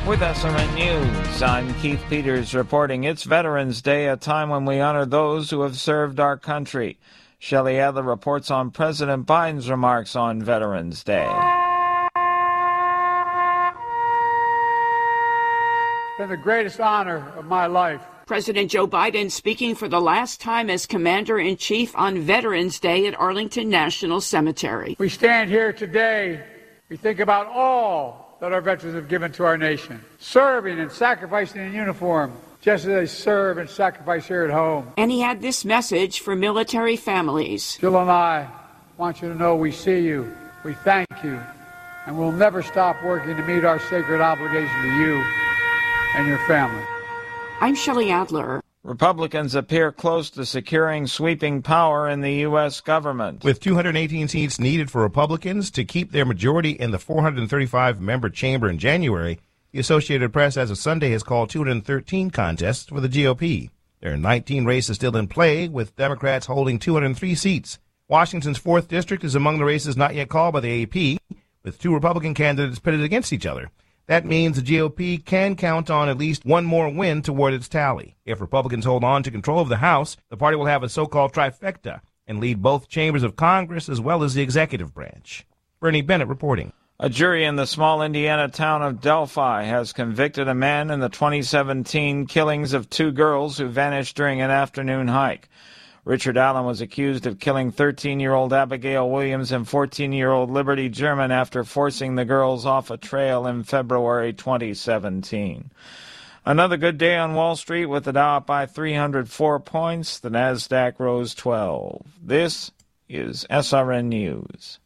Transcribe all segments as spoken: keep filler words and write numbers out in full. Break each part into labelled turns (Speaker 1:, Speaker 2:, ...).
Speaker 1: With S R N News, I'm Keith Peters reporting it's Veterans Day, a time when we honor those who have served our country. Shelley Adler reports on President Biden's remarks on Veterans Day.
Speaker 2: It's been the greatest honor of my life.
Speaker 3: President Joe Biden speaking for the last time as Commander-in-Chief on Veterans Day at Arlington National Cemetery.
Speaker 2: We stand here today, we think about all that our veterans have given to our nation, serving and sacrificing in uniform, just as they serve and sacrifice here at home.
Speaker 3: And he had this message for military families.
Speaker 2: Jill and I want you to know we see you, we thank you, and we'll never stop working to meet our sacred obligation to you and your family.
Speaker 3: I'm Shelley Adler.
Speaker 1: Republicans appear close to securing sweeping power in the U S government.
Speaker 4: With two hundred eighteen seats needed for Republicans to keep their majority in the four hundred thirty-five member chamber in January, the Associated Press as of Sunday has called two hundred thirteen contests for the G O P. There are nineteen races still in play, with Democrats holding two hundred three seats. Washington's fourth District is among the races not yet called by the A P, with two Republican candidates pitted against each other. That means the G O P can count on at least one more win toward its tally. If Republicans hold on to control of the House, the party will have a so-called trifecta and lead both chambers of Congress as well as the executive branch. Bernie Bennett reporting.
Speaker 1: A jury in the small Indiana town of Delphi has convicted a man in the twenty seventeen killings of two girls who vanished during an afternoon hike. Richard Allen was accused of killing thirteen-year-old Abigail Williams and fourteen-year-old Liberty German after forcing the girls off a trail in February twenty seventeen. Another good day on Wall Street with the Dow up by three hundred four points. The Nasdaq rose twelve. This is S R N News.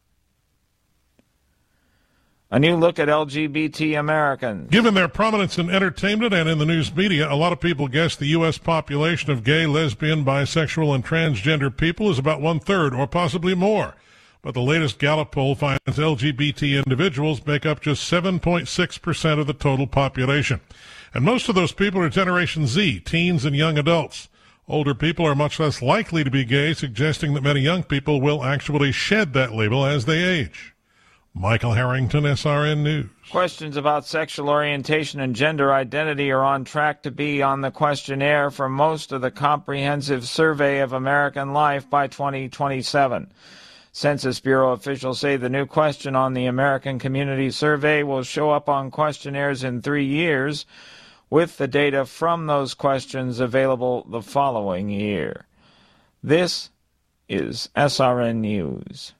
Speaker 1: A new look at L G B T Americans.
Speaker 5: Given their prominence in entertainment and in the news media, a lot of people guess the U S population of gay, lesbian, bisexual, and transgender people is about one-third or possibly more. But the latest Gallup poll finds L G B T individuals make up just seven point six percent of the total population. And most of those people are Generation Z, teens and young adults. Older people are much less likely to be gay, suggesting that many young people will actually shed that label as they age. Michael Harrington, S R N News.
Speaker 1: Questions about sexual orientation and gender identity are on track to be on the questionnaire for most of the comprehensive survey of American life by twenty twenty-seven. Census Bureau officials say the new question on the American Community Survey will show up on questionnaires in three years, with the data from those questions available the following year. This is S R N News.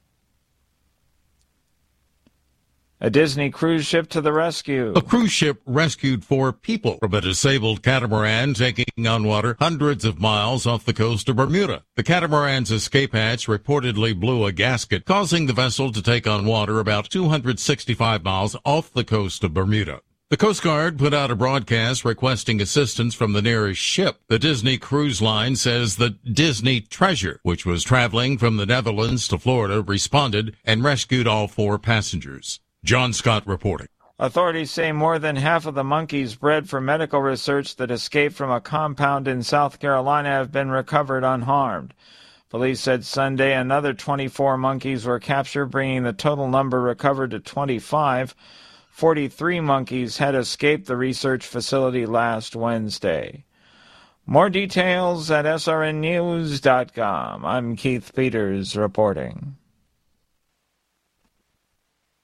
Speaker 1: A Disney cruise ship to the rescue.
Speaker 6: A cruise ship rescued four people from a disabled catamaran taking on water hundreds of miles off the coast of Bermuda. The catamaran's escape hatch reportedly blew a gasket, causing the vessel to take on water about two hundred sixty-five miles off the coast of Bermuda. The Coast Guard put out a broadcast requesting assistance from the nearest ship. The Disney Cruise Line says the Disney Treasure, which was traveling from the Netherlands to Florida, responded and rescued all four passengers. John Scott reporting.
Speaker 1: Authorities say more than half of the monkeys bred for medical research that escaped from a compound in South Carolina have been recovered unharmed. Police said Sunday another twenty-four monkeys were captured, bringing the total number recovered to twenty-five. forty-three monkeys had escaped the research facility last Wednesday. More details at S R N news dot com. I'm Keith Peters reporting.